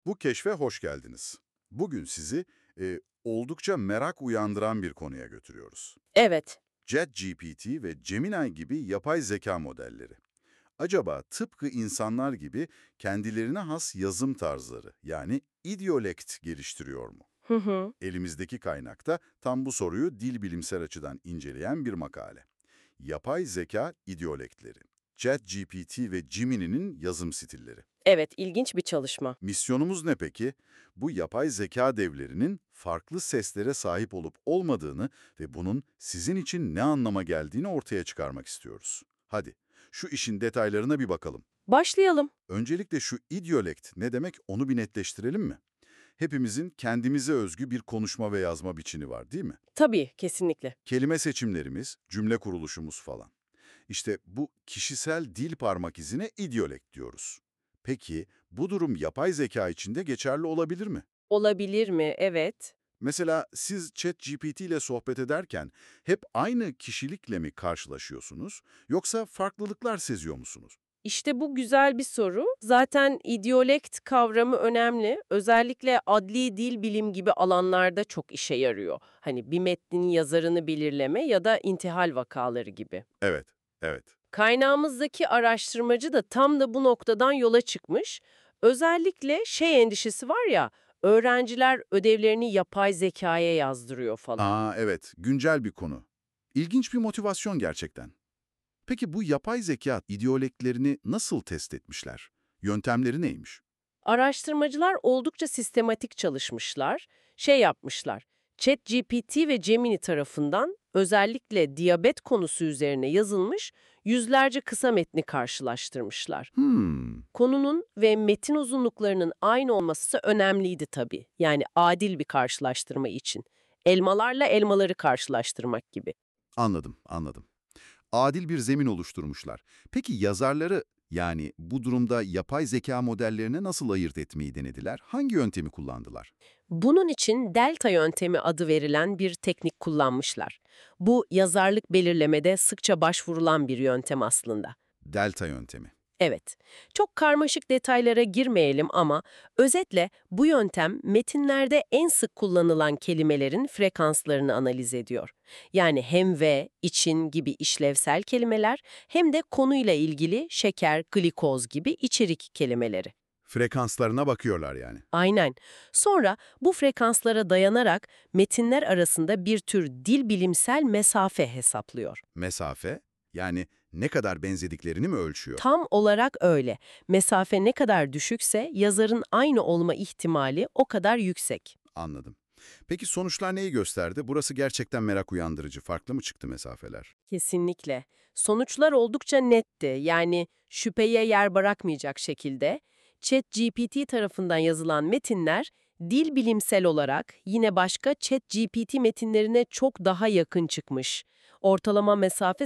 Bu keşfe hoş geldiniz. Bugün sizi oldukça merak uyandıran bir konuya götürüyoruz. Evet. ChatGPT ve Gemini gibi yapay zeka modelleri. Acaba tıpkı insanlar gibi kendilerine has yazım tarzları, yani idiolekt geliştiriyor mu? Hı hı. Elimizdeki kaynakta tam bu soruyu dil bilimsel açıdan inceleyen bir makale. Yapay zeka idiolektleri. ChatGPT ve Gemini'nin yazım stilleri. Evet, ilginç bir çalışma. Misyonumuz ne peki? Bu yapay zeka devlerinin farklı seslere sahip olup olmadığını ve bunun sizin için ne anlama geldiğini ortaya çıkarmak istiyoruz. Hadi, şu işin detaylarına bir bakalım. Başlayalım. Öncelikle şu idiolekt ne demek onu bir netleştirelim mi? Hepimizin kendimize özgü bir konuşma ve yazma biçimi var, değil mi? Tabii, kesinlikle. Kelime seçimlerimiz, cümle kuruluşumuz falan. İşte bu kişisel dil parmak izine idiolekt diyoruz. Peki bu durum yapay zeka için de geçerli olabilir mi? Olabilir mi? Evet. Mesela siz ChatGPT ile sohbet ederken hep aynı kişilikle mi karşılaşıyorsunuz yoksa farklılıklar seziyor musunuz? İşte bu güzel bir soru. Zaten idiolekt kavramı önemli. Özellikle adli dil bilim gibi alanlarda çok işe yarıyor. Hani bir metnin yazarını belirleme ya da intihal vakaları gibi. Evet, evet. Kaynağımızdaki araştırmacı da tam da bu noktadan yola çıkmış. Özellikle şey endişesi var ya, öğrenciler ödevlerini yapay zekaya yazdırıyor falan. Evet, güncel bir konu. İlginç bir motivasyon gerçekten. Peki bu yapay zeka idioleklerini nasıl test etmişler? Yöntemleri neymiş? Araştırmacılar oldukça sistematik çalışmışlar. Şey yapmışlar, ChatGPT ve Gemini tarafından özellikle diyabet konusu üzerine yazılmış yüzlerce kısa metni karşılaştırmışlar. Hmm, Konunun ve metin uzunluklarının aynı olması önemliydi tabii. Yani adil bir karşılaştırma için. Elmalarla elmaları karşılaştırmak gibi. anladım, anladım. Adil bir zemin oluşturmuşlar. Peki yazarları, yani bu durumda yapay zeka modellerine nasıl ayırt etmeyi denediler? Hangi yöntemi kullandılar? Bunun için delta yöntemi adı verilen bir teknik kullanmışlar. Bu yazarlık belirlemede sıkça başvurulan bir yöntem aslında. Delta yöntemi. Evet, çok karmaşık detaylara girmeyelim ama özetle bu yöntem metinlerde en sık kullanılan kelimelerin frekanslarını analiz ediyor. Yani hem ve, için gibi işlevsel kelimeler hem de konuyla ilgili şeker, glikoz gibi içerik kelimeleri. Frekanslarına bakıyorlar yani. Aynen. Sonra bu frekanslara dayanarak metinler arasında bir tür dil bilimsel mesafe hesaplıyor. Mesafe, yani ne kadar benzediklerini mi ölçüyor? Tam olarak öyle. Mesafe ne kadar düşükse yazarın aynı olma ihtimali o kadar yüksek. Anladım. Peki sonuçlar neyi gösterdi? Burası gerçekten merak uyandırıcı. Farklı mı çıktı mesafeler? Kesinlikle. Sonuçlar oldukça netti. Yani şüpheye yer bırakmayacak şekilde ChatGPT tarafından yazılan metinler dil bilimsel olarak yine başka ChatGPT metinlerine çok daha yakın çıkmış. Ortalama mesafe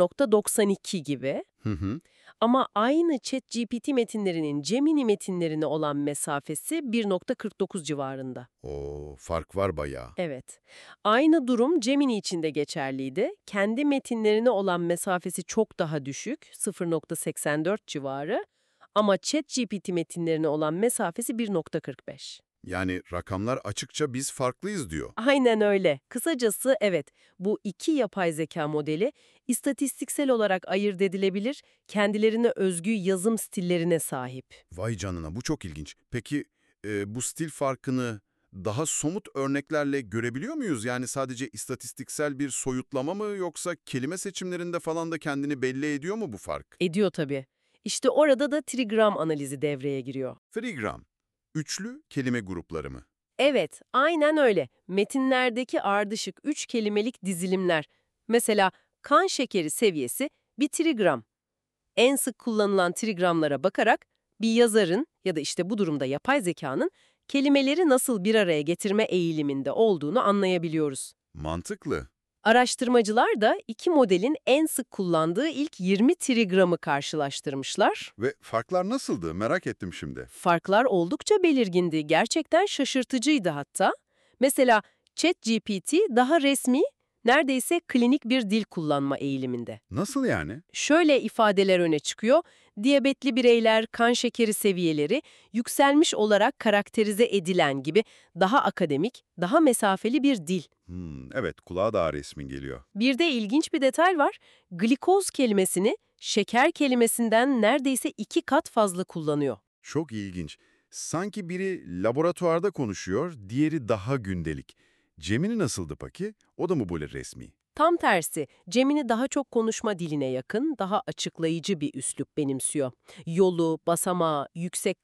0,92 gibi. Hı hı. Ama aynı ChatGPT metinlerinin Gemini metinlerine olan mesafesi 1,49 civarında. O fark var bayağı. Evet. Aynı durum Gemini için de geçerliydi. Kendi metinlerine olan mesafesi çok daha düşük, 0,84 civarı. Ama ChatGPT metinlerine olan mesafesi 1,45. Yani rakamlar açıkça biz farklıyız diyor. Aynen öyle. Kısacası evet, bu iki yapay zeka modeli istatistiksel olarak ayırt edilebilir, kendilerine özgü yazım stillerine sahip. Vay canına, bu çok ilginç. Peki bu stil farkını daha somut örneklerle görebiliyor muyuz? Yani sadece istatistiksel bir soyutlama mı yoksa kelime seçimlerinde falan da kendini belli ediyor mu bu fark? Ediyor tabii. İşte orada da trigram analizi devreye giriyor. Trigram, üçlü kelime grupları mı? Evet, aynen öyle. Metinlerdeki ardışık 3 kelimelik dizilimler. Mesela kan şekeri seviyesi bir trigram. En sık kullanılan trigramlara bakarak bir yazarın ya da işte bu durumda yapay zekanın kelimeleri nasıl bir araya getirme eğiliminde olduğunu anlayabiliyoruz. Mantıklı. Araştırmacılar da iki modelin en sık kullandığı ilk 20 trigramı karşılaştırmışlar. Ve farklar nasıldı? Merak ettim şimdi. Farklar oldukça belirgindi, gerçekten şaşırtıcıydı hatta. Mesela ChatGPT daha resmi, Neredeyse klinik bir dil kullanma eğiliminde. Nasıl yani? Şöyle ifadeler öne çıkıyor. Diyabetli bireyler kan şekeri seviyeleri yükselmiş olarak karakterize edilen gibi daha akademik, daha mesafeli bir dil. Evet, kulağa daha resmi geliyor. Bir de ilginç bir detay var. Glikoz kelimesini şeker kelimesinden neredeyse 2 kat fazla kullanıyor. Çok ilginç. Sanki biri laboratuvarda konuşuyor, diğeri daha gündelik. Cemini nasıldı peki? O da mı böyle resmi? Tam tersi, Gemini daha çok konuşma diline yakın, daha açıklayıcı bir üslup benimsiyor. Yolu, basamağı, yüksek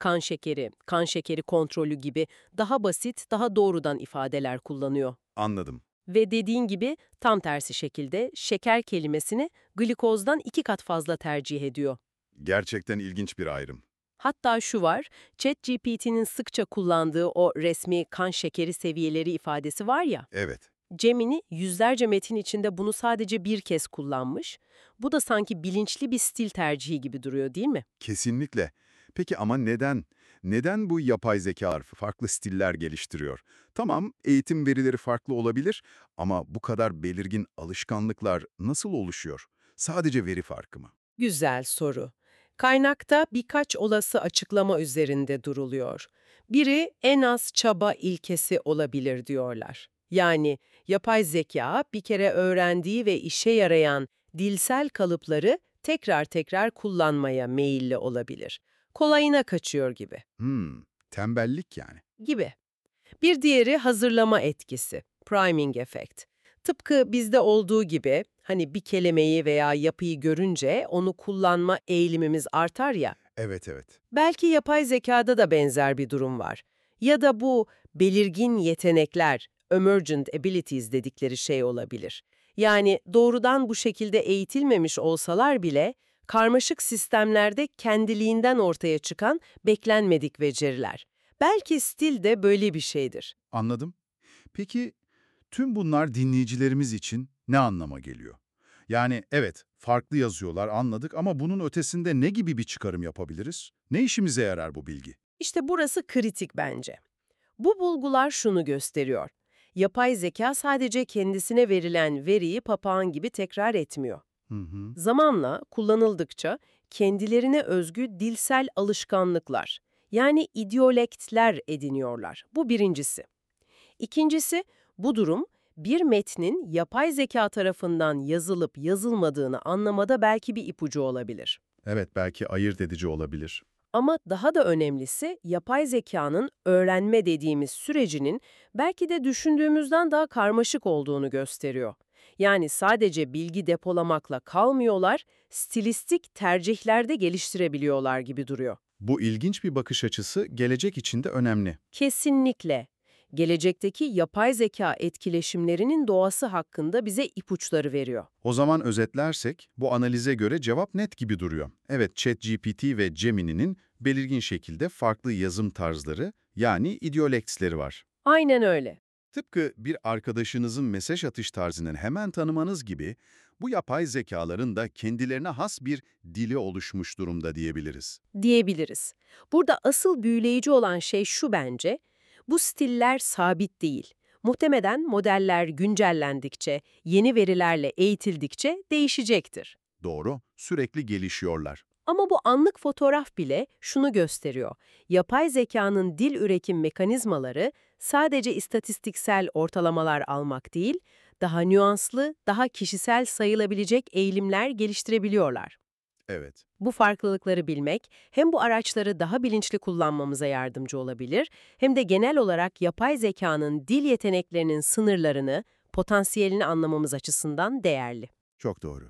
kan şekeri kontrolü gibi daha basit, daha doğrudan ifadeler kullanıyor. Anladım. Ve dediğin gibi tam tersi şekilde şeker kelimesini glikozdan 2 kat fazla tercih ediyor. Gerçekten ilginç bir ayrım. Hatta şu var, ChatGPT'nin sıkça kullandığı o resmi kan şekeri seviyeleri ifadesi var ya, Evet. Gemini yüzlerce metin içinde bunu sadece bir kez kullanmış. Bu da sanki bilinçli bir stil tercihi gibi duruyor, değil mi? Kesinlikle. Peki ama neden? Neden bu yapay zekalar farklı stiller geliştiriyor? Tamam, eğitim verileri farklı olabilir ama bu kadar belirgin alışkanlıklar nasıl oluşuyor? Sadece veri farkı mı? Güzel soru. Kaynakta birkaç olası açıklama üzerinde duruluyor. Biri en az çaba ilkesi olabilir diyorlar. Yani yapay zeka bir kere öğrendiği ve işe yarayan dilsel kalıpları tekrar tekrar kullanmaya meyilli olabilir. Kolayına kaçıyor gibi. Tembellik yani. Gibi. Bir diğeri hazırlama etkisi, priming effect. Tıpkı bizde olduğu gibi hani bir kelimeyi veya yapıyı görünce onu kullanma eğilimimiz artar ya, Evet, evet. belki yapay zekada da benzer bir durum var. Ya da bu belirgin yetenekler, emergent abilities dedikleri şey olabilir. Yani doğrudan bu şekilde eğitilmemiş olsalar bile karmaşık sistemlerde kendiliğinden ortaya çıkan beklenmedik beceriler. Belki stil de böyle bir şeydir. Anladım. Peki tüm bunlar dinleyicilerimiz için ne anlama geliyor? Yani evet, farklı yazıyorlar anladık ama bunun ötesinde ne gibi bir çıkarım yapabiliriz? Ne işimize yarar bu bilgi? İşte burası kritik bence. Bu bulgular şunu gösteriyor. Yapay zeka sadece kendisine verilen veriyi papağan gibi tekrar etmiyor. Hı hı. Zamanla kullanıldıkça kendilerine özgü dilsel alışkanlıklar, yani idiolektler ediniyorlar. Bu birincisi. İkincisi, bu durum bir metnin yapay zeka tarafından yazılıp yazılmadığını anlamada belki bir ipucu olabilir. Evet, belki ayırt edici olabilir. Ama daha da önemlisi yapay zekanın öğrenme dediğimiz sürecinin belki de düşündüğümüzden daha karmaşık olduğunu gösteriyor. Yani sadece bilgi depolamakla kalmıyorlar, stilistik tercihler de geliştirebiliyorlar gibi duruyor. Bu ilginç bir bakış açısı gelecek için de önemli. Kesinlikle. Gelecekteki yapay zeka etkileşimlerinin doğası hakkında bize ipuçları veriyor. O zaman özetlersek, bu analize göre cevap net gibi duruyor. Evet, ChatGPT ve Gemini'nin belirgin şekilde farklı yazım tarzları, yani idiolectsleri var. Aynen öyle. Tıpkı bir arkadaşınızın mesaj atış tarzını hemen tanımanız gibi, bu yapay zekaların da kendilerine has bir dili oluşmuş durumda diyebiliriz. Diyebiliriz. Burada asıl büyüleyici olan şey şu bence, bu stiller sabit değil. Muhtemelen modeller güncellendikçe, yeni verilerle eğitildikçe değişecektir. Doğru, sürekli gelişiyorlar. Ama bu anlık fotoğraf bile şunu gösteriyor. Yapay zekanın dil üretim mekanizmaları sadece istatistiksel ortalamalar almak değil, daha nüanslı, daha kişisel sayılabilecek eğilimler geliştirebiliyorlar. Evet. Bu farklılıkları bilmek hem bu araçları daha bilinçli kullanmamıza yardımcı olabilir, hem de genel olarak yapay zekanın dil yeteneklerinin sınırlarını, potansiyelini anlamamız açısından değerli. Çok doğru.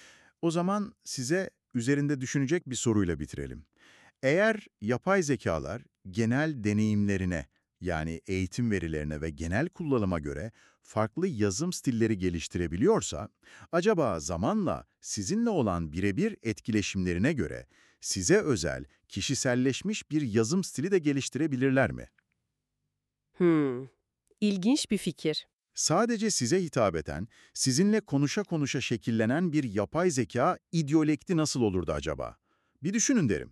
O zaman size üzerinde düşünecek bir soruyla bitirelim. Eğer yapay zekalar genel deneyimlerine, yani eğitim verilerine ve genel kullanıma göre farklı yazım stilleri geliştirebiliyorsa, acaba zamanla sizinle olan birebir etkileşimlerine göre size özel, kişiselleşmiş bir yazım stili de geliştirebilirler mi? İlginç bir fikir. Sadece size hitap eden, sizinle konuşa konuşa şekillenen bir yapay zeka idiolekti nasıl olurdu acaba? Bir düşünün derim.